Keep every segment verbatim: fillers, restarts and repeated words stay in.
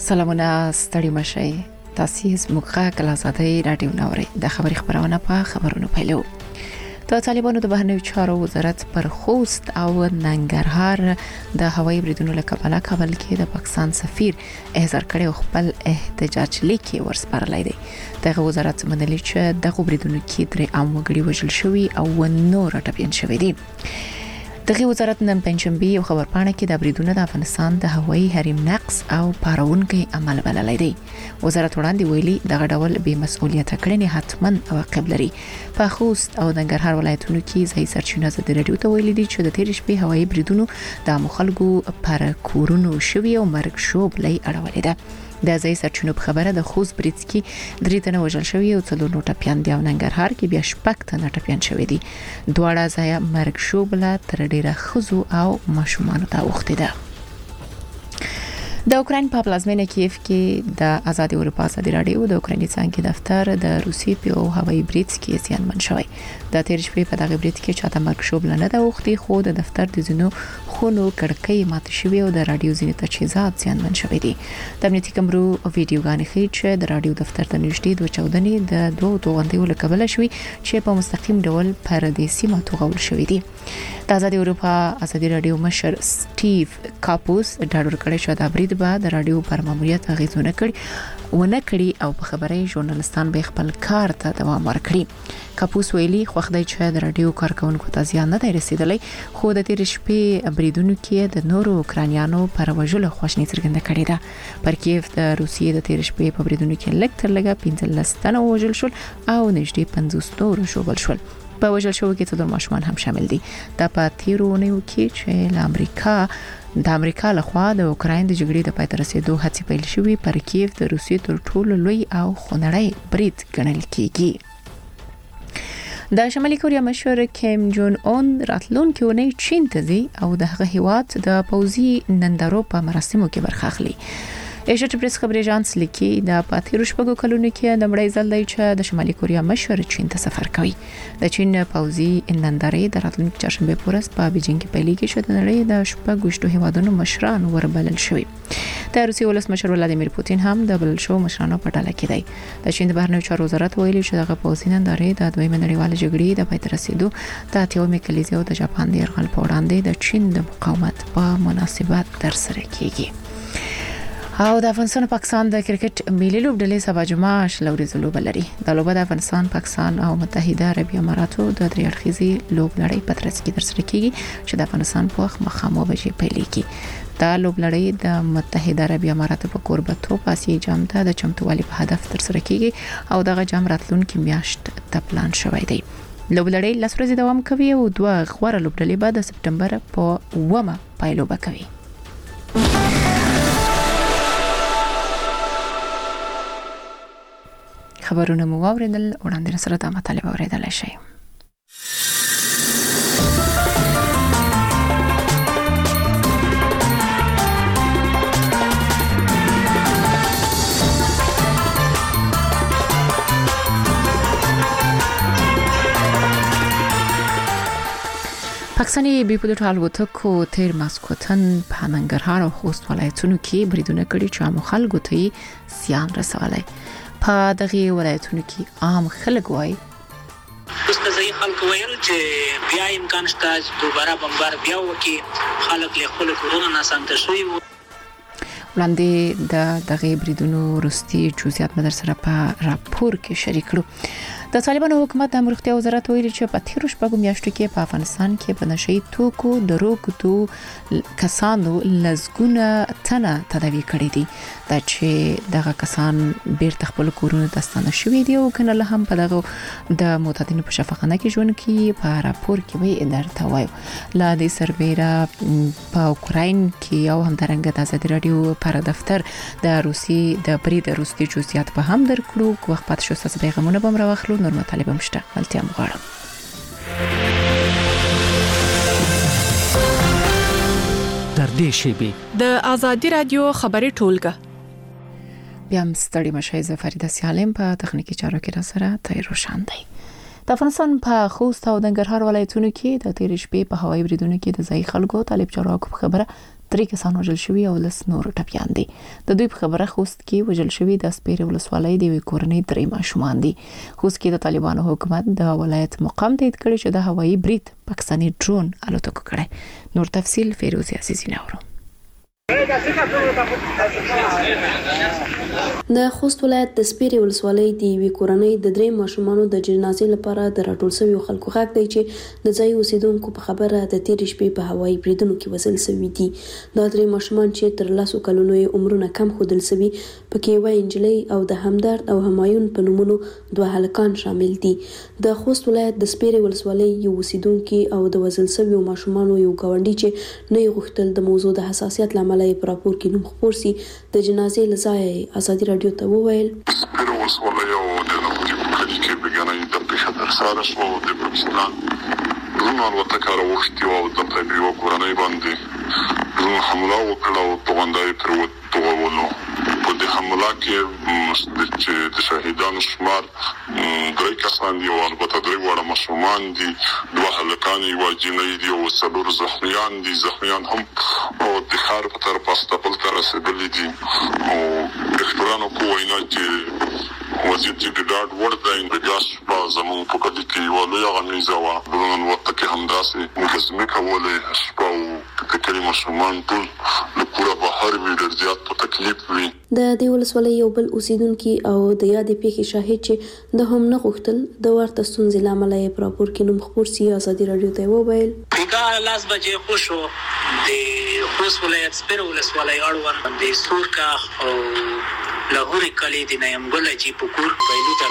سلامونه ستړي مشئ. تاسو زموږ غږ له آزادۍ رادیو نوري د خبري خبرونه په خبرونو پیلو. د طالبانو د بهرنیو چارو وزارت پر خوست او ننګرهار د هوایي بریدونو له کبله کابل کې د پاکستان سفیر احضار کړي او خپل احتجاج لیکي ورسپارلای دی. دغه وزارت منلي چې دغه بریدونو کې درې عام وګړي وژل شوي او نور ټپيان شوي دي. دغه وزارت نن پنځمبي یو خبرپاڼه کې د بریدونو د افغانستان د هوایي حریم نقص او پارونکي عمل بللی دی. وزارت وړاندې ویلي دغه ډول بې مسؤلیت کړنې حتمن عواقب لري. په خوست او ننګرهار ولایتونو کې ځای سرچینه د رادیو ته ویلي دي چې د تیر شپې هوایي بریدونو د مخالګو پر کورونو شوي او مرګ شوب لای اړولې ده. د ځای سرچینو په خبره د خوست برید کې درې تنه وژل شوي او څلور نور ټپيان دي او ننګرهار کې بیا شپږ تنه ټپيان شوي دي. دواړه ځای مرګ شوب له تر ډیره خزو او ماشومان ته وخته ده. د اوکرين په پلازمینه کیف کې د آزادي اروپا ازادي رادیو د اوکراني څنګه دفتر د روسي په هوایي برید کې زیانمن شوی. د تیر شپې په دغه برید کې چاته مرګ شوب لنه د وختي خو د دفتر د زینو خونو کړکۍ مات شوی او د رادیو زینې تجهیزات زیانمن شوی دي. د امنیتي کمرو ویډیوګانې ښیي چې د رادیو دفتر ته نږدې دوه چودنې د دوه توغندیو لکبل شوی چې په مستقیم ډول پر دې سیمه توغول شوی دي. د آزادي اروپا ازادي رادیو مشر سټیو کاپوس ډاډور کړی چې د برید بعد د رادیو پر ماموریت غیزونه کړي ونه کړي او په خبري ژورنالستان به خپل کار ته دوام ورکړي. کاپوس ویلي خو خدای چې د رادیو کارکونکو ته زیان نه دی رسیدلی خو د تیر شپې بریدونو کې د نورو اوکرانیانو پر وژلو خوشنی څرګنده کړې ده. پر کیف د روسیې د تیر شپې په بریدونو کې لږ تر لږه پنځلس تنه وژل شول او نږدې پنځوس نور شوبل شول. په وژل شوو کې څلور ماشومان هم شامل دي. د پاتیرونیو کې چې له امریکا د امریکا لخوا د اوکراین د جګړې د پای ته رسیدو هڅې پیل شوې پر کیف د روسیې تر ټولو لوی او خونړی برید ګڼل کیږي. د شمالي کوریا مشر کیم جون اون راتلونکي اونۍ چین ته ځي او د هغه هیواد د پوزي نندارو په مراسمو کې برخه اخلي. ایشیا پریس خبري اژانس لیکي د پاتیرو شپږو کلونو کې د مړی ځل دی چې د شمالي کوریا مشر چین ته سفر کوي. د چین پوزي نندارې د راتلونکي چهارشنبه پورس په بیجینګ کې پیلېږي چې د نړۍ د شپږو شتو هیوادونو مشران وربلل شوي. د روسیې ولسمشر ولادیمیر پوتین هم د بل شو مشرانو په ډله کې دی. د چین د بهرنیو چارو وزارت ویلي چې دغه پوزي نندارې د دویمه نړیواله جګړې د پای ته رسیدو د اتیومي کلیزې او د جاپان د یرغل په وړاندې د چین د مقاومت په مناسبت ترسره کیږي. او د افغانستان او پاکستان د کرکټ ملي لوبډلې سبا جمعه شلوري لوب لري. د لوبه د افغانستان، پاکستان او متحده عربی اماراتو د درې اړخیزي لوب لړۍ په ترڅ کې ترسره کیږي چې د افغانستان په وخت مخامخ بشي پیلېږي. دا لوب لړۍ د متحده عربی اماراتو په کوربتوب آسیایي جام ته د چمتووالي په هدف ترسره کیږي او دغه جام راتلونکي میاشت ته پلان شوی دی. لوب لړۍ لس ورځې دوام کوي او دوه غوړه لوبډلې به د سپټمبر په اوومه پایلوبه کوي. خبرونه مو واوریدل وړاندې سره د مطالب اوریدل شي. پاکستاني بیپلوټ الوتکو تیر ماسکوتن په ننګرهار او خوست ولایتونو کې بریدونه کړي چې عام خلکو ته زیان رسولای. په دغه ولایتونو کې عام خلک وای اوس ځای خلک وایي چې بیا امکان شته چې دوباره بمبار بیا وکي خلک له خپل کورونو نه سمته شوي. وړاندې د دغه بریدونو وروستي جزئیات مدر سره په راپور کې شریک کړو. د طالبانو حکومت د امروختي وزارت ویلي چې په تیر شپږو میاشتو کې په افغانستان کې په نشئی توکو دروغتو کسانو لزګونه تنه تداوی کړې دي. دا چې دغه کسان بیرته خپل کورونو ته ستانه شوي دي او کنه له هم په دغه د معتادینو په شفاخانه کې ژوند کوي. په راپور کې وی ادارته وایو لا د سربېرا په اوکراین کې او هم درنګ د آزادي رادیو پر دفتر د روسي د برید روسي جزئیات په هم درکړو. وخت پات شو تاسو پیغامونه بم راوخلو نور مطالب مشته ملتیا مغواړم. در دې شیبه د آزادي رادیو خبري ټولګه بیا هم ستړي مشه ز فریده سالم په تخنیکی چارو کې را سره تای روشن دی. د افغانستان په خوست او ننګرهار ولایتونو کې د تیر شپې په هوایي بریدونو کې د ځای خلکو طالب چارواکو خبره درې کسان وژل شوي او لس نور ټپيان دي. د دوی په خبره خوست کې وژل شوي د سپیرې ولسوالۍ د یوې کورنۍ درې ماشومان دي. خوست کې د طالبانو حکومت د ولایت مقام تایید کړی چې د هوایي برید پاکستاني ډرون الوتکو کړی. نور تفصیل فیروز عزیزی نورو. د خوست ولایت د سپیرې ولسوالۍ د یوې کورنۍ د درې ماشومانو د جنازې لپاره د راټول شویو خلکو غږ دی چې د ځای اوسیدونکو په خبره د تیرې شپې په هوایي بریدونو کې وژل شوي دي. دا درې ماشومان چې تر لسو کلونو یې عمرونه کم ښودل شوي پکې یوه نجلۍ او د همدرد او همایون په نومونو دوه هلکان شامل دي. د خوست ولایت د سپیرې ولسوالۍ یو اوسیدونکي او د وژل شویو ماشومانو یو ګاونډي چې نه یې غوښتل د موضوع د حساسیت له امله په راپور کې نوم خپور سي د جنازې لځای ازادي رادیو ته وویل سپیرې ولسوالۍ او د نفوذي په کلي کې بګنۍ د پیښه ترسره شوه او د پاکستان ډرون الوتکه راوښتې وه او دلته په یوه کورنۍ باندې ډرون حمله وکړه او توغنده یې پرې وتوغولو. په دې حمله کې چې د شهیدانو شمار درې کسان دي او البته درې واړه ماشومان دي، دوه هلکان یوه جینۍ دي او څلور زخمیان دي. زخمیان هم او د ښار په طرف استابل ته رسېدلي دي او ډاکټرانو په وینا چې وضعیت چې د ډاډ وړ دی. د بیا شپه زموږ په کلي کې یوه لویه غمیزه وه، ډرون الوتکې همداسې مجسمې کولې. شپه او د کلي ماشومان ټول له کوره بهر وي، ډېر زیات په تکلیف وي. د دې ولسوالۍ یو بل اوسیدونکي او د یادې پیښې شاهد چې د هم نه غوښتل د ورته ستونزې له امله یې په راپور کې نوم خپور سي ازادي رادیو ته وویل بیګا لاس بجې خوشو د خوست ولایت سپیرې ولسوالۍ اړوند د سورکاخ او لاهوري کلی د نیمګل جی پکور پیلوټ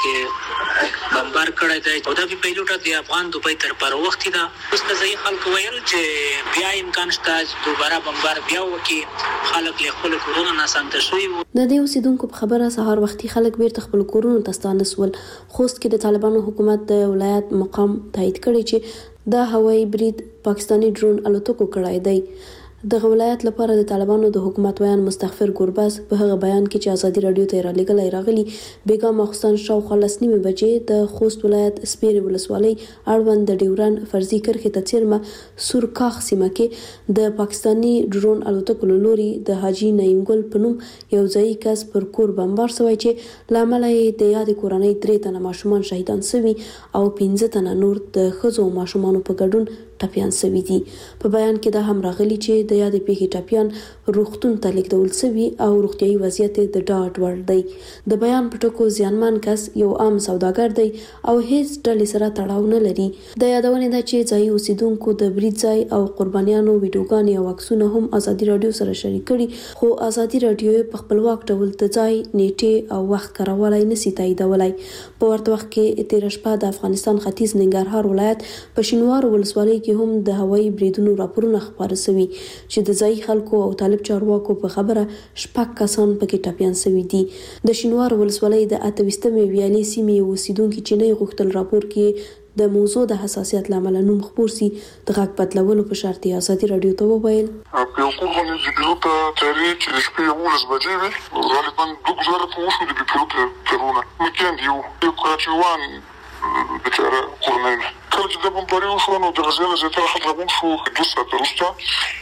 الوتکه بمبار کړی دی او دا پیلوټ د افغان دوبۍ تر پر وخت دا اوس د ځای خلکو ویل چې بیا امکان شته دوباره بمبار بیا وکي خلک له خپل کورونو نه سانته شوي. د دې اوسیدونکو په خبره سهار وختي خلک بیرته خپل کورونو ته ستانه سول. خوست کې د طالبانو حکومت د ولایت مقام تایید کړی چې د هوایي برید پاکستاني ډرون الوتکو کړی دی. د ولایت لپاره د طالبانو د حکومت ویان مستغفر ګورباز په هغه بیان کې چې ازادي رادیو ته رالیږلی راغلی بیګا ماخستان شاوخوا لس نیمې بجې د خوست ولایت سپیرې ولسوالۍ اړوند د ډیوران فرضي کرښې ته څیرمه سورکاخ سیمه کې د پاکستاني ډرون الوتکو له لوري د حاجي نعیم ګل په نوم یو ځایي کس پر کور بمبار شوی چې له امله یې د یادې کورنۍ درې تنه ماشومان شهیدان شوي او پنځه تنه نور د ښځو او ماشومانو په ګډون ټپیان شوي دي. په بیان کې دا هم راغلي چې د یادې پیښې ټپیان روغتون ته لیږدول شوي او روغتیایي وضعیت د ډاډ وړ دی. د بیان په ټکو زیانمن کس یو عام سوداګر دی او هیڅ ډلې سره تړاو نه لري. د یادونې ده چې ځایي اوسیدونکو د برید ځای او قربانیانو ویډیوګانې او عکسونه هم ازادي رادیو سره شریک کړي، خو ازادي رادیو په خپلواک ډول د ځای نیټې او وخت کارولی نشي تاییدولی. په ورته وخت کې تېره شپه د افغانستان ختیځ ننګرهار ولایت په شینوارو ولسوالۍ کې هم د هوایي بریدونو راپورونه خپاره شوي چې د ځایي خلکو او طالب چارواکو په خبره شپږ کسان پکې ټپیان شوي دي. د شینوارو ولسوالۍ د اته ویشتمې ویالې سیمې اوسیدونکي چې نه غوښتل راپور کې د موضوع د حساسیت له امله نوم خپور سي د غږ بدلولو په شرط یې ازادي رادیو ته وویل په یو کور باندې د پیلوټ تیارې چې د شپې یولس بجې وې غالبا دوه ګزاره په وشو د پیلوټ تیرونه مکان دی یو کراچیوان بچاره کورنۍ کله چې د بمباري وشو نو د غزې له زیاتره خلک راغونډ شو دوه ساعته وروسته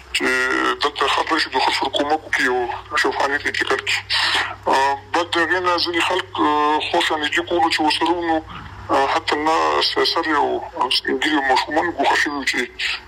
چې دلته خبره شي د خلکو کومک وکړي او شوفاني ته کې کړي. بعد د هغې نه ځینې خلک خوشحالېږي کولو چې ورسره نو حتی نه سر یو سپینګیري ماشومان ګوښه شوي چې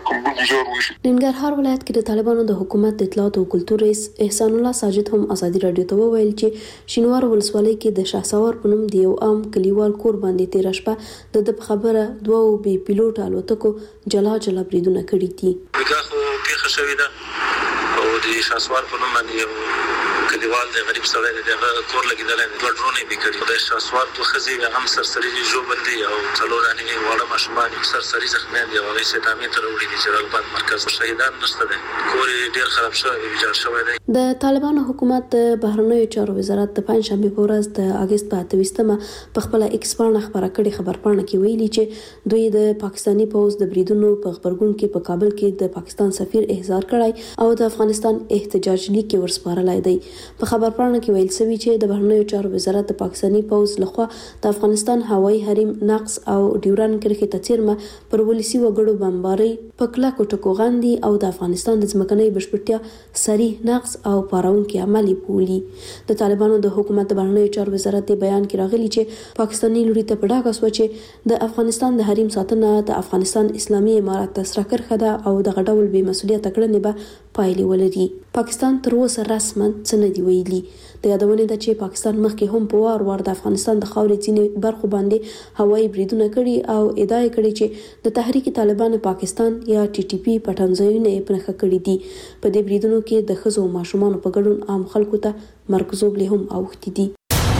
ننګرهار ولایت کې د طالبانو د حکومت د اطلاعات او کلتور رئیس احسان الله ساجد هم ازادي رادیو ته وویل چې شینوار ولسوالۍ کې د شهسوار په نوم د یو عام کلیوال کور باندې تېره شپه د په خبره دوه بې پیلوټ الوتکو جلا جلا بریدونه کړي دي. دا خو پیښه شوې ده او د شهسوار په نوم باندې یو کلیوال د غریب سړی د هغه کور لګېدلی دوه ډرونې یې کړي. د شهسوار دوه ښځې هم سرسري دي ژوبل دي او څلور دانې واړه ماشومان سرسري زخمیان دي او هغې سیتامې ته راوړي دي چې رغبت مرکز شهیدان نشته دی، کور یې ډېر خراب شوی ویجاړ شوی دی. د طالبانو حکومت د بهرنیو چارو وزارت د پنجشنبې په ورځ د اګست په اته ویشتمه په خپله ایکس پاڼه خپره کړې خبرپاڼه کې ویلي چې دوی د پاکستاني پوځ د بریدونو په غبرګون کې په کابل کې د پاکستان سفیر احضار کړی او د افغانستان احتجاج لیک ورسپارلی دی. په خبرپاڼه کې ویل شوی چې د بهرنیو چارو وزارت د پاکستاني پوز لخوا د افغانستان هوایي حریم نقص او ډیورن کرښې ته څیرمه پر ولسی وګړو بمباري په کلکو ټکو غاندي او د افغانستان د ځمکنۍ بشپړتیا صریح نقص او پاراونکي عملی بولي. د طالبانو د حکومت د بهرنیو چارو وزارت د بیان کې راغلي چې پاکستاني لوري ته په ډاګه سو چې د افغانستان د حریم ساتنه د افغانستان اسلامي امارات د سره کرخه ده او د غډول بې مسولیت کړنې به پایلې ولري. پاکستان تر اوسه رسما څه نه دی ویلي. د یادونه ده چې پاکستان مخکې هم په وار وار د افغانستان د خاورې ځینې برخو باندې هوایي بریدونه کړي او ادعا کړې چې د تحریک طالبان پاکستان یا ټي ټي پی پټنځایونه یې پنهخه کړي دي. په دې بریدونو کې د ښځو او ماشومانو په ګډون عام خلکو ته مرګ زوبلې هم اوښتي دي.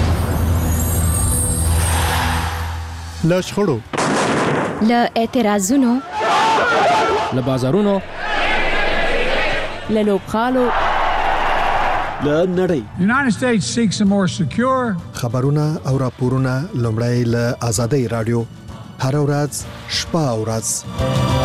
له شخړو، له اعتراضونو، له بازارونو، له لوبغالو، له نړۍ. United States seeks a more secure خبرونه او راپورونه لومړی له آزادۍ رادیو هر ورځ شپه او ورځ.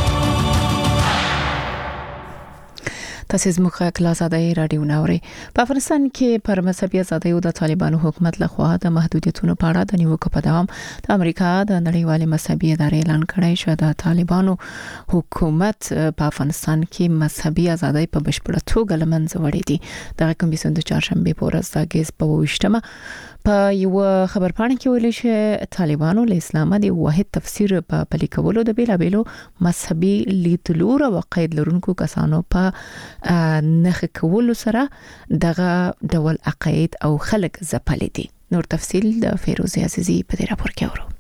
تاسو زموږ خبر آزادۍ رادیو ناوړي. په افغانستان کې پر مذهبي آزادۍ او د طالبانو حکومت لخوا د محدودیتونو په اړه د نیوکو په دوام د امریکا د نړیوالې مذهبي ادارې اعلان کړی چې د طالبانو حکومت په افغانستان کې مذهبي آزادۍ په بشپړه توګه له منځه وړې دي. د کمیسیون د چهارشنبه په ورځ د اگست په ویشتمه په یو خبرپاڼه کې ویل چې طالبانو له اسلام د واحد تفسیر په پلي کولو د بیلابېلو مذهبي لیدلورو او قید لرونکو کسانو په نخ کولو سره دغه ډول عقاید او خلق زپلې دي. نور تفصیل د فیروزه عزیزی په دې راپور کې اورو.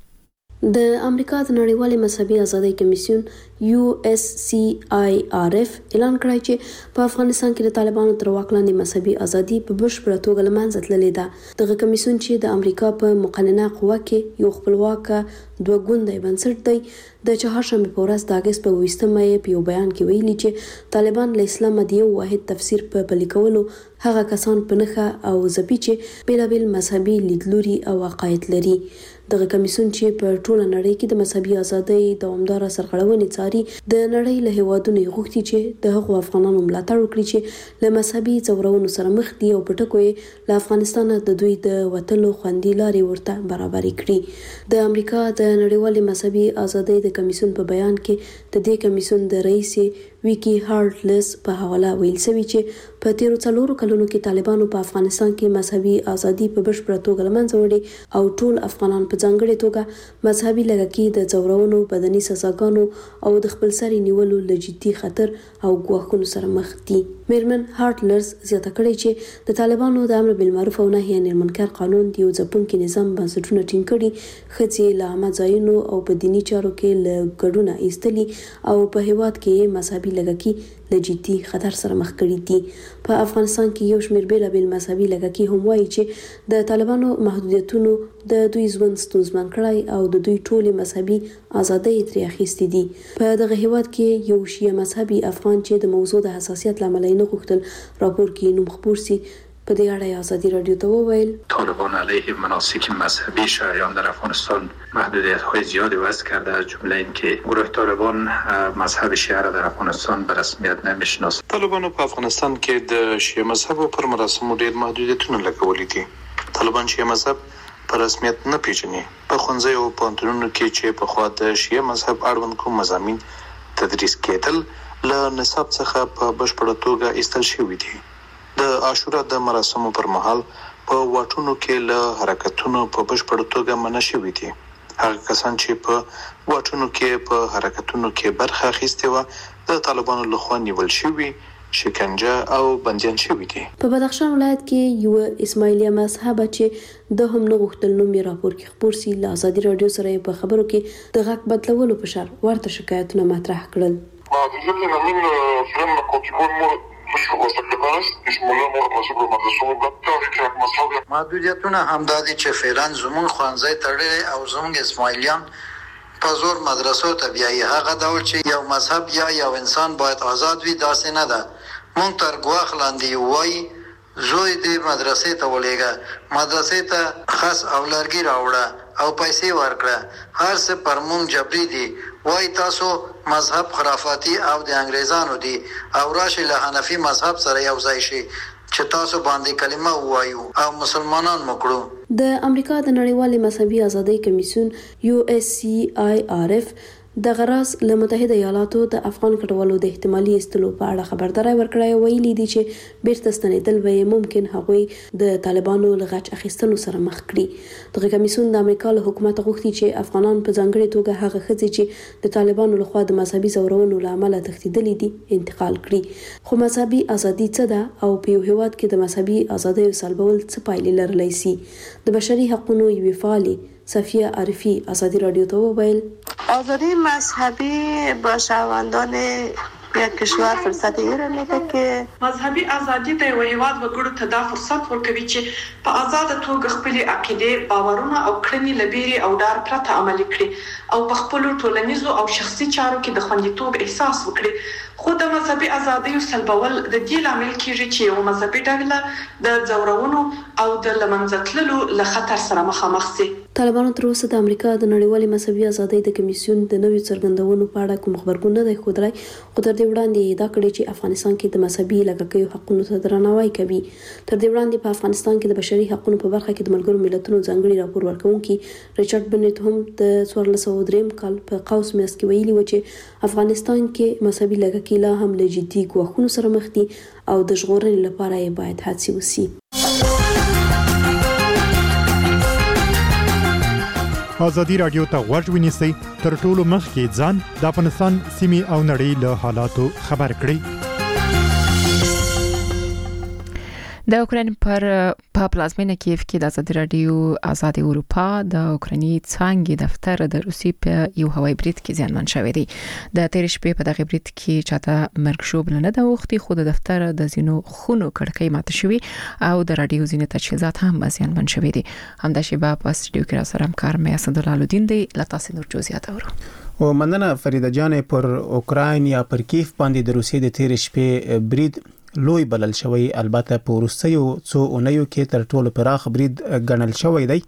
د امریکا د نړیوالې مذهبي آزادۍ کمیسیون یو اس سی آی آر اف اعلان کړی چې په افغانستان کې د طالبانو تر واک لاندې مذهبي ازادي په بشپړه توګه له منځه تللې ده. دغه کمیسیون چې د امریکا په مقننه قوه کې یو خپلواک دوه ګوندی بنسټ دی، د چهارشنبه په ورځ د اگست په ویشتمه په یو بیان کې ویلي چې طالبان له اسلام د یو واحد تفسیر په پلي کولو هغه کسان په نخښه او ځپي چې بیلابېل مذهبي لیدلوري او عقاید لري. دغه کمیسیون چې په ټوله نړۍ کې د مذهبي ازادۍ دوامداره سرغړونې څاري د نړۍ له هیوادونو غوښتي چې د هغو افغانانو ملاتړ وکړي چې له مذهبي ځورونو سره مخ دي او په ټکو یې له افغانستان د دوی د وتلو خوندي لارې ورته برابرې کړي. د امریکا د نړیوالې مذهبي ازادۍ د کمیسیون په بیان کې د دې کمیسیون د رئیس ویکی هارټلس په حواله ویل شوی چې په تیرو څلورو کلونو کې طالبانو په افغانستان کې مذهبي ازادي په بشپړه توګه له منځه وړې او ټول افغانان په ځانګړې توګه مذهبي لږکي د ځورونو، بدني سزاګانو او د خپلسري نیولو له جدي خطر او ګواښونو سره مخ دي. میرمن هارټلس زیاته کړې چې د طالبانو د امر بالمعروف او نهي عن المنکر قانون د یو ځپونکي نظام بنسټونه ټینګ کړي، ښځې له عامه ځایونو او په دیني چارو کې له ګډونه ایستلي او په هیواد کې مذهبي لږکي له جدي خطر سره مخ کړي دي. په افغانستان کې یو شمېر بیلابېل مذهبي لږکي هم وایي چې د طالبانو محدودیتونو د دوی ژوند ستونزمن کړی او د دوی ټولې مذهبي ازادۍ ترې اخیستې دي. په دغه هیواد کې یو شیعه مذهبي افغان چې د موضوع د حساسیت له امله نه غوښتل راپور کې نوم خپور سي په دې اړه آزادي رادیو ته وویل طالبان علیه مناسک مذهبی شیعیان در افغانستان محدودیت‌های زیادی وضع کرده، از جمله اینکه گروه طالبان مذهب شیعه را در افغانستان به رسمیت نمی‌شناسد. طالبان په افغانستان کې د شیعه مذهب پر مراسمو ډېر محدودیتونه لګولي دي. طالبان شیعه مذهب په رسمیت نه پیژني. په ښوونځیو او پوهنتونونو کې چې په خوا د شیعه مذهب اړوند کوم مضامین تدریس کېدل له نصاب څخه په بشپړه توګه ایستل شوي دي. د عاشورا د مراسمو پر مهال په واټونو کې له حرکتونو په بشپړه توګه منع شوي دي. هغه کسان چې په واټونو کې په حرکتونو کې برخه اخیستې وه د طالبانو لخوا نیول شوي، شکنجه او بندیان شوي دي. په بدخشان ولایت کې یو اسماعیلیه مذهب چې د هم نه غوښتل نوم یې راپور کې خپور سي، له آزادي رادیو سره په خبرو کې د غږ بدلولو په شر ورته شکایتونه مطرح کړل. محدودیتونه همدادي چې فعلا زمون خوانځي تړلې او زمون اسماعیلیان په زور مدرسو ته بیایي. هغه ډول چې یو مذهب یا یو انسان باید آزاد وي داسې نه ده. مونږ تر ګواښ لاندې وایي زوی دې مدرسې ته ولېږه، مدرسې ته خس او لرګي راوړه او پیسې ورکړه. هر څه پر مونږ جبري دي. وای تاسو مذهب خرافاتي او د انګريزانو دي او راشي له حنفي مذهب سره یو ځای شي. چې تاسو باندې کلمه ووایو او مسلمانان مکړو. د امریکا د نړیوالې مذهبي ازادۍ کمیسیون یو اس سی آی آر اف د غراس له متحده ایالاتو د افغان کډوالو د احتمالي استلو په اړه خبرداري ورکړې ویلي دي چې بیرته ستنېدل به ممکن هغوی د طالبانو له غچ اخیستلو سره مخ کړي. دغه کمیسیون د امریکا له حکومت غوښتي چې افغانان په ځانګړي توګه هغه ښځې چې د طالبانو لخوا د مذهبي زورونو له امله تښتېدلې دي انتقال کړي. خو مذهبي ازادي څه ده او په یو هېواد کې د مذهبي ازادۍ سلبول څه پایلې لرلی سي؟ د بشري حقوقو یوې فعالې صفیه عارفی ازادی رادیو ته وویل آزادی مذهبی با شهروندان یک کشور فرصت ایره میده که مذهبي ازادي د یو هیواد وګړو ته دا فرصت ورکوي چې په آزاد توګه خپل عقیده، باورونه او کړنې لبیري او ډار پرته عملي کړي او په خپل ټولنیزو او شخصي چارو کې د خوندیتوب احساس وکړي. خو د مذهبي ازادۍ سلبول د دې لامل کیږي چې یو مذهبي ډله د زورونو او د لمنځتللو له خطر سره مخامخ شي. طالبانو تر اوسه د امریکا د نړیوالې مذهبي ازادۍ د کمیسیون د نویو څرګندونو په اړه کوم خبرګون نه دی ښودلی، خو تر دې وړاندې ادعا کړې چې افغانستان کې د مذهبي لږکیو حقونو ته درناوی کوي. تر دې وړاندې په افغانستان کې د بشري حقونو په برخه کې د ملګرو ملتونو ځانګړي راپور ورکوونکي ریچارډ بنټ هم د څوارلس سوه دریم کال په قوس میاشت کې ویلي و چې افغانستان کې مذهبي لږکي لا هم له جدي ګواښونو سره مخ دي او د ژغورنې لپاره یې باید هڅې وشي. ازادي رادیو ته غوږ ونیسئ، تر ټولو مخکې ځان د افغانستان سیمې او نړۍ له حالاتو خبر کړئ. د اوکراین پر په پلازمینه کیف کې د ازادي رادیو آزاد اروپا د اوکراني څانګې دفتر د روسي په یو هوایي برید کې زیانمن شوی دی. د تیر شپې په دغه برید کې چاته مرګ شوبله نه ده وختي، خو د دفتر د زینو خونو کړکۍ ماته شوی او د رادیو زینې تجهیزات هم زیانمن شوی دي. همدا شیبه په استودیو کې را سره همکار مې اسدالله الدین دی. لتاسې نور جزئیات اورو. او مننه فریده جان. پر اوکراین یا پر کیف باندې د روسي د تیر شپې برید لوی بلل شوی، البته په وروستیو څو اونیو کې تر ټولو پراخ برید ګڼل شوی دی.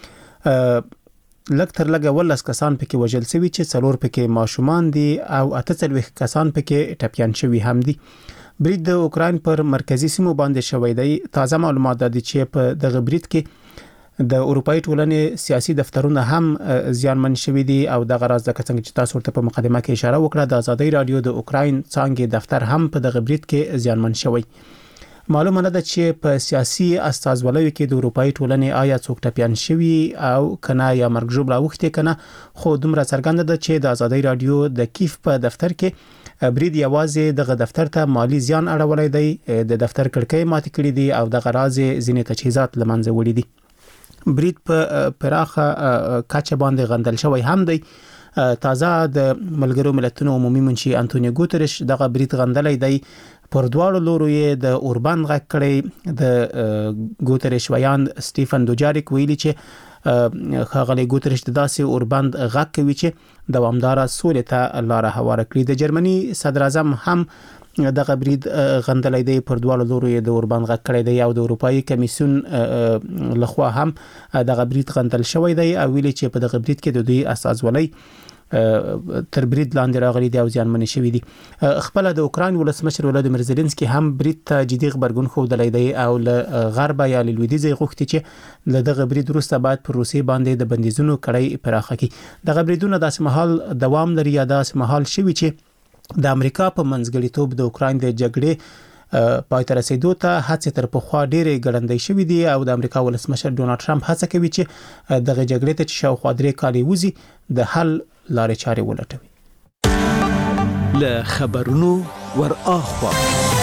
لږ تر لږه ولس کسان پکې وژل شوي چې څلور پکې ماشومان دي او اته څلوېښت کسان پکې ټپیان شوي هم دي. برید د اوکراین پر مرکزی سیمو باندې شوی دی. تازه معلومات دي چې په دغه برید کې د اروپאי ټولنې سیاسي دفترونه هم زیانمن شوي دي او دغه راز د څنګه چې تاسو ورته په مقدمه کې اشاره وکړه، د ازادي رادیو د اوکراین څانګې دفتر هم په دغه برید کې زیانمن شوی. معلومه نه ده چې په سیاسي استازولیو کې د اروپאי ټولنې آیا څوک ټپیان شوي او کنه یا مرګ ژوبله اوښتې کنه، خو دومره څرګنده ده چې د ازادي رادیو د کیف په دفتر کې برید یوازې دغه دفتر ته مالی زیان اړولی دی، د دفتر کړکۍ ماتې کړې دي او دغه راز ځینې تجهیزات له منځه وړي دي. برید په پراخه کچه باندې غندل شوی هم دی. تازه د ملګرو ملتونو عمومي منشي انټونیو ګوتریش دغه برید غندلی دی. پر دواړو لورو یې د اوربند غږ کړی. د ګوتریش ویان سټیفن دوجاریک ویلي چې ښاغلی ګوتریش د داسې اوربند غږ کوي چې دوامداره سولې ته لاره هواره کړي. د جرمني صدر اعظم هم دغه برید غندلی دی، پر دواړو لورو یې د اوربند غږ کړی دی او د اروپایي کمیسیون لخوا هم دغه برید غندل شوی دی او ویلي چې په دغه برید کې د دوی استازولۍ تر برید لاندې راغلي دي او زیانمن شوي دي. خپل د اوکراین ولسمشر ولادیمیر زيلنسکي هم برید ته جدي غبرګون ښودلی دی او له غربه یا له لویدیځه غوښتي چې له دغه برید وروسته باید پر روسیې باندې د بندیزونو کړۍ پراخه کړي. دغه بریدونه داسې مهال دوام لري یا داسې مهال شوي چې د امریکا په منځګړیتوب د اوکراین د جګړې پای ته رسیدو ته هڅې تر پخوا ډېرې ګړندۍ شوي دي او د امریکا ولسمشر ډونالډ ټرمپ هڅه کوي چې دغه جګړې ته چې شاوخوا درې کالې وځي د حل لارې چارې ولټوي. له خبرونو ور اخوا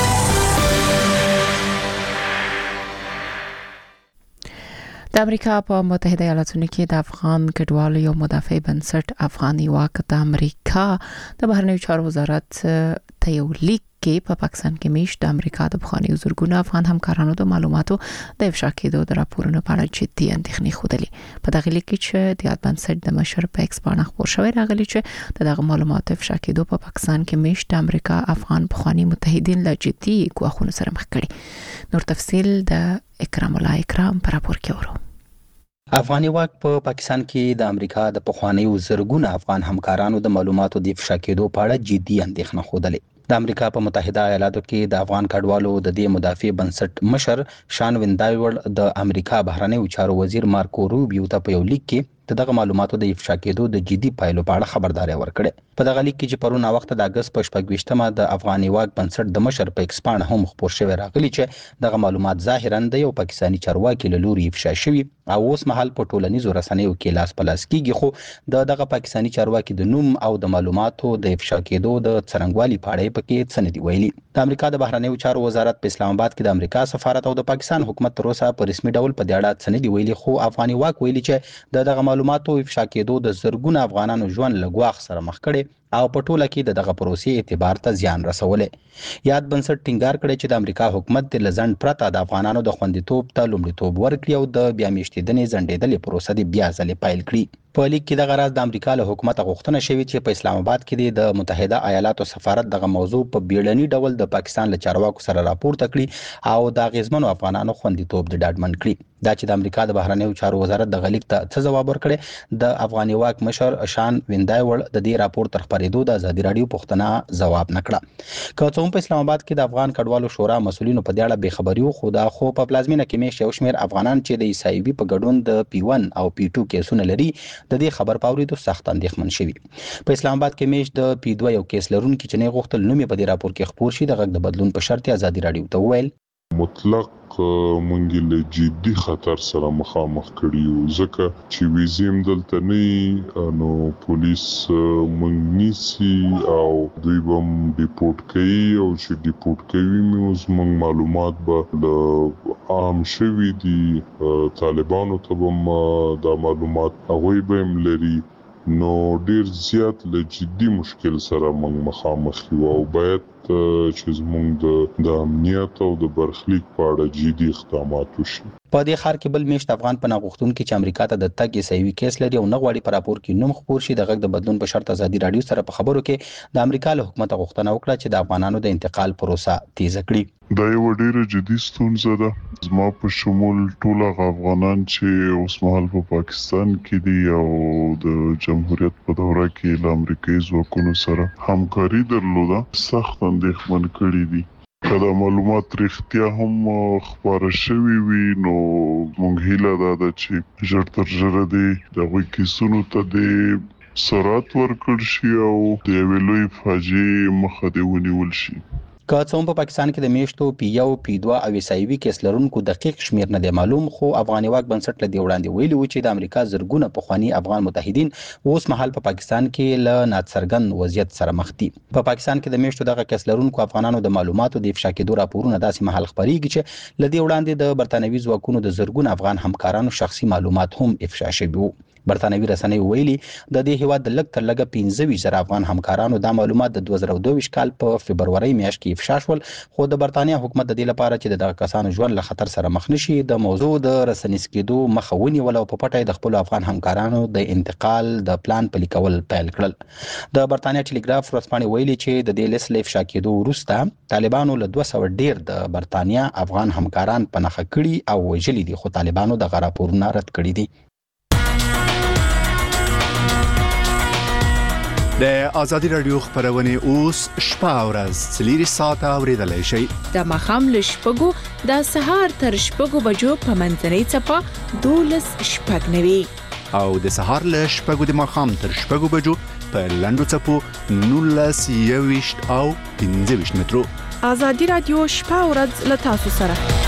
د امریکا په متحده ایالاتونو کې د افغان کډوالو یو مدافع بنسټ افغاني واک د امریکا د بهرنیو چارو وزارت ته یو لیک کې په پاکستان کې میشت د امریکا د بخواني زورګونو افغان همکارانو د معلوماتو د افشا کېدو د راپورونو په اړه جدي اندېښنې ښودلې. په دغه لیک کې چې د یاد بنسټ د مشر په ایکس باندې خبر شوی راغلی چې دغه معلوماتو افشا کېدو په پاکستان کې میشت د امریکا افغان بخواني متحدین له جدي ګواښونو سره مخ کړي. نور تفصیل د اکرام الله اکرام پر راپور کې ورو. افغاني واک په پاکستان کې د امریکا د پخوانیو زرګونو افغان همکارانو د معلوماتو د افشا کېدو په اړه جدي اندېښنه ښودلې. د امریکا په متحده ایالاتو کې د افغان کډوالو د دې مدافع بنسټ مشر شان ویندایوړ د امریکا بهرنیو چارو وزیر مارکو روبیو ته په یو لیک کې دغه معلوماتو د افشا کېدو د جدي پایلو په اړه خبرداري ورکړه. په دغه لیک کې چې پرونه وخت د اگست په شپږ ویشتمه د افغاني واک بنسټ د مشر په ایکس پاڼه هم خبر شوی راغلی چې دغه معلومات ظاهرا د یو پاکستاني چارواکي له لوري افشا شوی او اوس مهال په ټولنیزو رسنیو کې لاس په لاس کیږي، خو د دغه پاکستاني چارواکي د نوم او د معلوماتو د افشا کېدو د څرنګوالي په اړه پکې څه نه دی ویلي. د امریکا د بهرنیو چارو وزارت په اسلام آباد کې د امریکا سفارت او د پاکستان حکومت تر اوسه په رسمي ډول په دې اړه څه نه دی ویلي، خو افغاني واک ویلي چې د دغه معلوماتو افشا کېدو د زرګونو افغانانو ژوند له ګواښ سره مخ کړي او په ټوله کې د دغه پروسې اعتبار ته زیان رسولې. یاد بنسټ ټینګار کړی چې د امریکا حکومت د لزند پرته د افغانانو د خوندیتوب ته لومړیتوب ورکړي او د بیا میشتېدنې ځنډېدلې پروسه د بیا ځلې پیل کړي. په لیک کې دغه راز د امریکا له حکومت غوښتنه شوې چې په اسلام آباد کې د متحده ایالاتو سفارت دغه موضوع په بیړني ډول د پاکستان له چارواکو سره راپورته کړي او د اغیزمنو افغانانو خوندیتوب د ډاډمن کړي. دا چې د امریکا د بهرنیو چارو وزارت د غلیک ته څه ځواب ورکړي، د افغاني واک مشر شان ویندایوړ د دې راپور تر خبرېدو د ازادي راډیو پوښتنه ځواب نکړه. که څه هم په اسلام آباد کې د افغان کډوالو شورا مسولینو په دې اړه بې خبري وو، خو دا خو په پلازمینه کې مې یو شمېر افغانان چې د عیسایبي په ګډون د پی ون او پی ټو کیسونه لري د دې خبر پاوریدو سخت اندېښمن شوي. په اسلام آباد کې مې د پی دوه یو کیس لرونکي چې نه غوښتل نوم یې په دې راپور کې خپور شي د غږ د بدلون په شرط ازادي راډیو ته وویل مطلق مونږ له جدي خطر سره مخامخ کړیو، ځکه چې ویزیم دلته نه نو پولیس مونږ نیسي او دوی بم ډیپورټ کوي او چې ډیپورټ کوي موږ مونږ معلومات به له عام شوي دي طالبانو ته بم دا معلومات هغوی به هم لري، نو ډیر زیات له جدي مشکل سره مونږ مخامخ یو او باید چې زموږ د امنیت او د برخلیک په اړه جدي اقدامات وشي. په دې ښار کې بل میشت افغان پناه غوښتونکي چې امریکا ته د تګ عیسایوي کیس لري او نه غواړي په راپور کې نوم خپور شي د غږ د بدلون په شرط ازادي راډیو سره په خبرو کې د امریکا له حکومت غوښتنه وکړه چې د افغانانو د انتقال پروسه تیزه کړي. دا یو ډیره جدي ستونزه ده. زما په شمول ټول افغانان چې اوس مهال په پاکستان کې دي او د جمهوریت په دوره کې له امریکایي ځواکونو سره همکاري درلوده سخت اندېښمن کړي دي. که دا معلومات رښتیا هم خپاره شوي وي نو موږ هیله دا ده چې ژر تر ژره دې د هغوی کیسونو ته د سرعت ورکړل شي او د یوې لویې فاجعې مخه دې ونیول شي. که څه هم په پاکستان کې د میشتو پی یو پی دوه او عیسایوي کیس لرونکو دقیق شمیر نه دی معلوم، خو افغاني واک بنسټ له دې وړاندې ویلي و چې د امریکا زرګونه پخواني افغان متحدین اوس مهال په پاکستان کې له ناڅرګند وضعیت سره مخ دي. په پاکستان کې د میشتو دغه کیس لرونکو افغانانو د معلوماتو د افشا کېدو راپورونه داسې مهال خبرېږي چې له دې وړاندې د برتانوي ځواکونو د زرګونه افغان همکارانو شخصي معلومات هم افشا شوي وو. برتانوي رسنۍ ویلي د دې هیواد د لږ تر لږه پنځه ویشت زره افغان همکارانو دا معلومات د دوه زره دوه ویشت کال په فبرورۍ میاشت کې افشا شول، خو د برتانیا حکومت د دې لپاره چې د دغه کسانو ژوند له خطر سره مخ نشي د موضوع د رسنیز کېدو مخه ونیول او په پټه د خپل افغان همکارانو د انتقال د پلان پلي کول پیل کړل. د برتانیا ټلګراف ورځپاڼې ویلي چې د دې لیست له افشا کېدو وروسته طالبانو له دوه سوه ډیر د برتانیا افغان همکاران په نښه کړي او وژلي دي، خو طالبانو دغه راپورونه رد کړي دي. د ازادي راډیو خبرونه اوس شپه او ورځ څلور ساعته اوریدلای شئ. د مخام له شپږو د سهار تر شپږو بجو په منځنۍ چپه دولس شپږ نوي او د سهار له شپږو د مخام تر شپږو بجو په لندو چپو نولس یويشت او پنځه ویشت مترو. ازادي راډیو شپه او ورځ له تاسو سره.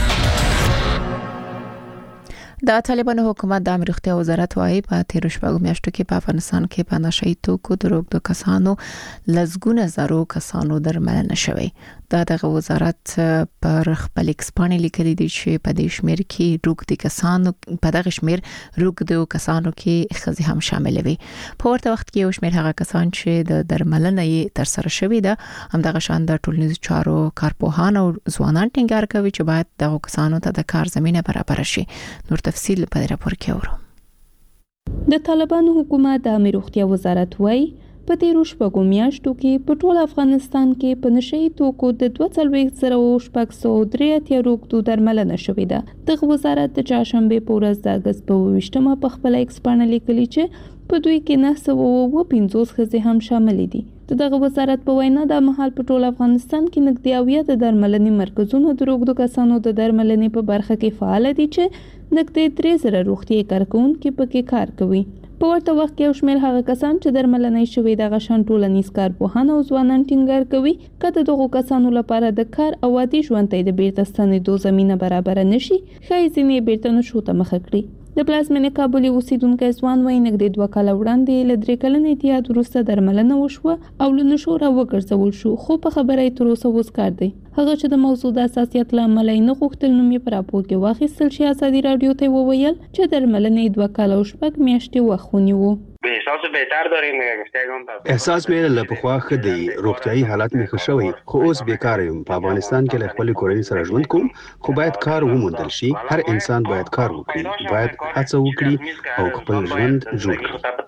د طالبانو حکومت د امریکا وزارت وايي په تیر شپږو میاشتو کې په افغانستان کې په نشئی توکو دروغ د کسانو لزګونه زرو کسانو درملنه شوی. دا دغه وزارت پر خپل ایکسپانی لیکلي دي چې په دې شمیر کې روغ د کسانو په دغه شمیر روغ د کسانو کې خزي هم شامل وي. په ورته وخت کې یو شمیر هغه کسان چې د درملنې تر سره شوی ده هم دغه شان د ټولنیزو چارو کارپوهان او ځوانان ټینګار کوي چې باید دغه کسانو ته د کار زمينه برابر شي. نور تفصیل په دې راپور کې ورو. د طالبانو حکومت د امیر روغتیا وزارت وايي په تیرو شپږو میاشتو کې په ټول افغانستان کې په نشئی توکو د دوه څلوېښت زره شپږ سوه درې اتیا روغتو درملنه شوې ده. دغه وزارت د چهارشنبې په ورځ د اګست په اووه ویشتمه په خپله ایکس پاڼه لیکلي چې په دوی کې نهه سوه اووه پنځوس ښځې هم شاملې دي. د دغه وزارت په وینا د مهال په ټول افغانستان کې نږدې اویا د درملنې مرکزونه د روغتو کسانو د درملنې په برخه کې فعال دي چې نږدې درې زره روغتیايي کارکوونکي پکې کار کوي. په ورته وخت کې یو شمېر هغه کسان چې درملنې شوي دغه شان ټولنیز کارپوهان او ځوانان ټینګار کوي که د دغو کسانو لپاره د کار او عادي ژوند ته د بیرته ستنېدو زمینه برابره نشي ښایي ځینې یې بیرته نشو ته مخه کړي. د پلازمېنې کابل اوسیدونکی ځوان وایي نږدې دوه کاله وړاندې له درې کلن اتحاد وروسته درملنه وشوه او له نشو راوګرځول شو خو په خبره یې تر اوسه اوس کار دی. هغه چې د موضوع د حساسیت له امله یې نه غوښتل نوم یې په راپور کې واخیستل چې ازادي راډیو ته وویل چې درملنې دوه کاله او شپږ میاشتې وخت ونیو. احساس بهتر داریم احساس مې له پخوا ښه دی، روغتیايي حالت مې ښه شوی خو اوس بیکاره یم. په افغانستان کې له خپلې کورنۍ سره ژوند کوم خو باید کار وموندل شي. هر انسان باید کار وکړي، باید هڅه وکړي او خپل ژوند جوړ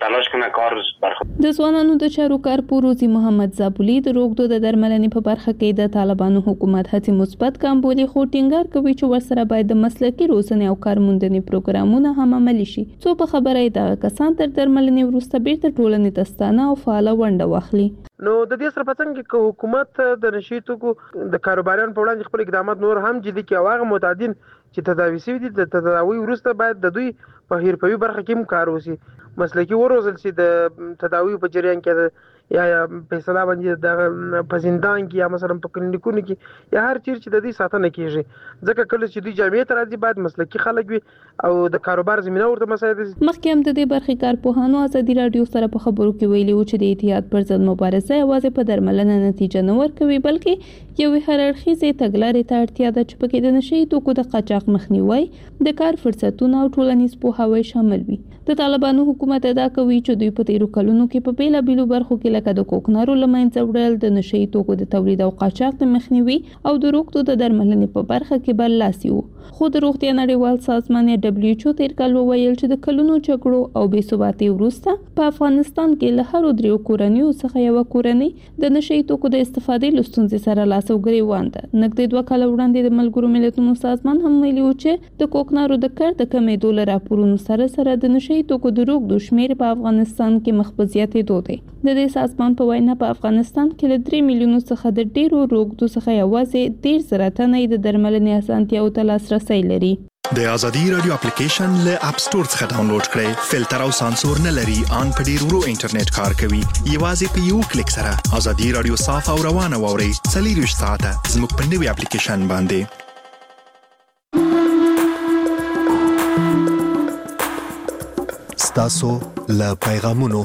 کړي. د ځوانانو د چارو کارپور روزي محمد زابولي د روغتو د درملنې په برخه کې د طالبانو حکومت هڅې مثبت ګام بولي خو ټینګار کوي چې ورسره باید د مسلکي روزنې او کارموندنې پروګرامونه هم عملي شي څو په خبره یې دغه کسان تر درملنې وروسته بیرته ټولنې ته ستانه او فعاله ونډه واخلي. نو د دې سره پڅنګ کې حکومت د نشي توکو د کاروباریان په وړاندې خپل اقدامات نور هم جدي کړي او هغه متعدین چې تداوي شوي دي د تداوي وروسته باید د دوی په حرفوي برخه کې هم کار وشي، مسلکي وروزل شي د تداوي په جریان کې یا یا په سلا باندې د په زندان کې یا مثلا په کلینیکونو کې یا هر چیر چې د دې ساتنه کیږي ځکه کله چې دوی جامعې ته راځي باید مسلکي خلک وي او د کاروبار زمينه ورته مساعد شي. مخکې هم د دې برخې کارپوهانو ازادي راډیو سره په خبرو کې ویلي و چې د اتحاد پر ضد مبارزه یوازې په درملنه نتیجه نه ورکوي بلکې یوې هررخیزې تګلارې ته اړتیا ده چې پکې د نشي توکو د قاچاق مخنیوي، د کار فرصتونه او ټولنیز پوهاوی شامل وي. د طالبانو حکومت ادعا کوي چې دوی په تیرو کلونو کې په بیلابیلو برخو کې لکه د کوکنارو له منځه وړل، د نشي توکو د تولید او قاچاق د مخنیوي او د روغتو د درملنې په برخه کې برلاسي وو. خو د روغتیا نړیوال سازمان یا دبلیو ایچ او تیر کال وویل چې د کلونو جګړو او بې ثباتۍ وروسته په افغانستان کې له هرو دریو کورنیو څخه یوه کورنۍ د نشي توکو د استفادې له ستونزې سره لاس او ګریوان ده. نږدې دوه کاله وړاندې د ملګرو ملتونو سازمان هم ویلي و چې د کوکنارو د کار د کمېدو له راپورونو سره سره د نشي توکو د روغتو شمېر په افغانستان کې مخ په زیاتېدو دی. د دې سازمان په وینا په افغانستان کې له درې میلیونو څخه د ډیرو روغتو څخه یوازې ډیر زره تنه د درملنې اسانتیاو ته لاسرسی لري. د ازادي رادیو اپلیکیشن له اپ سټور څخه ډاونلوډ کړئ. فلټر او سانسور نه لري، ان په ډیر ورو انټرنیټ کار کوي. یوازې په یو کلیک سره ازادي رادیو صاف او روانه ووري. څلور ساعته زموږ په نوي اپلیکیشن باندې. ستاسو له پیغامونو.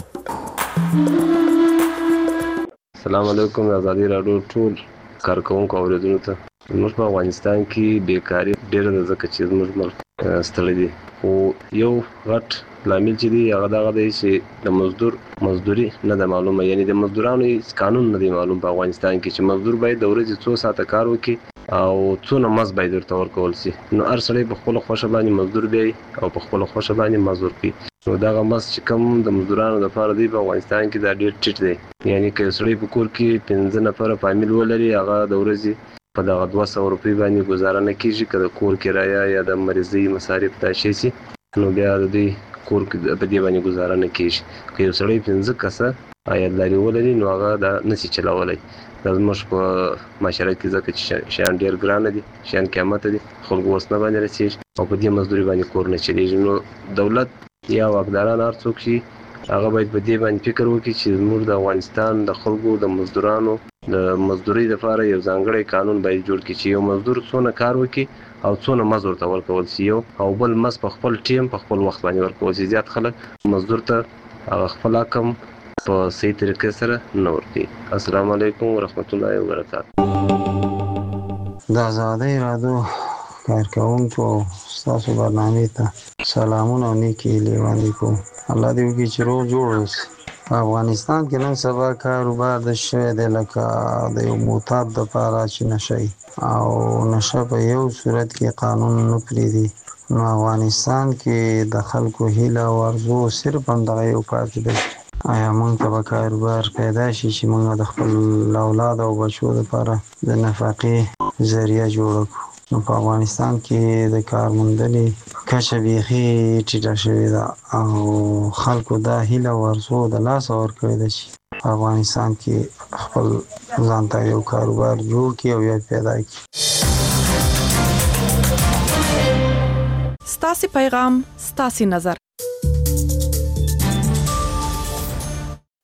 السلام علیکم ازادي رادیو ټول کارکونکو اوریدونکو ته. موږ په افغانستان کې بیکاری ډېره ده ځکه چې موږ ملک ستړي دي خو یو غټ لامل چې دی هغه دغه دی چې د مزدور مزدوري نه ده معلومه، یعنی د مزدورانو قانون نه دی معلوم په افغانستان کې چې مزدور باید د ورځې څو ساعته کار وکړي او څونه مزد باید ورته ورکول شي. نو هر سړی په خپله خوښه باندې مزدور بیایي او په خپله خوښه باندې مزد ورکوي. نو دغه مزد چې کوم د مزدورانو لپاره دی په افغانستان کې دا ډېر ټیټ دی، یعنی که یو سړی په کور کې پنځه نفره فامیل ولري هغه د ورځې په دغه دوه سوه روپۍ باندې ګزاره نه کېږي. که د کور کرایه یا د مریضۍ مصارف دا شی سي نو بیا د دوی کور په دې باندې ګزاره نه کېږي. که یو سړی پنځه کسه عیالداري ولري نو هغه دا نشي چلولی. دا زموږ په معاشره کې ځکه چې شیان ډېر ګرانه دي، شیان قیمته دي، خلکو وس نه باندې رسېږي او په دې مزدوري باندې کور نه چلېږي. نو دولت یا واکداران هر څوک شي هغه باید په دې باندې فکر وکړي چې زموږ د افغانستان د خلکو د مزدورانو د مزدورۍ لپاره یو ځانګړی قانون باید جوړ کړي چې یو مزدور څونه کار وکړي او څونه مزد ورته ورکول شي، یو او بل مزد په خپل ټیم په خپل وخت باندې ورکول شي. زیات خلک مزدور ته هغه خپل حکم په صحیح طریقې سره نه ورکوي. السلام علیکم ورحمت الله وبرکاته. د ازادۍ رادیو کارکوونکو ستاسو برنامې ته سلامونه او نیکې هیلې وړاندې کوم. الله دې وکړي چې روغ جوړ اوسئ. په افغانستان کې نن سبا کاروبار د شوی دی لکه د یو معتاد دپاره چې نشه او نشه په یو صورت کې قانون نه پرېږدي. نو افغانستان کې د خلکو هیله او ارزو صرف همدغه یو پاتې دی. آیا موږ ته به کاروبار پیدا شي چې موږ د خپل اولاد او بچو دپاره د نفقې ذریعه جوړه کړو؟ نو په افغانستان کې د کار موندنې کچه بیخي ټیټه شوې ده او خلکو دا هیله او ارزو د لاسه ورکړې ده چې افغانستان کې خپل ځان ته یو کاروبار جوړ کړي او یا پیدا کړي. ستاسو پیغام ستاسو نظر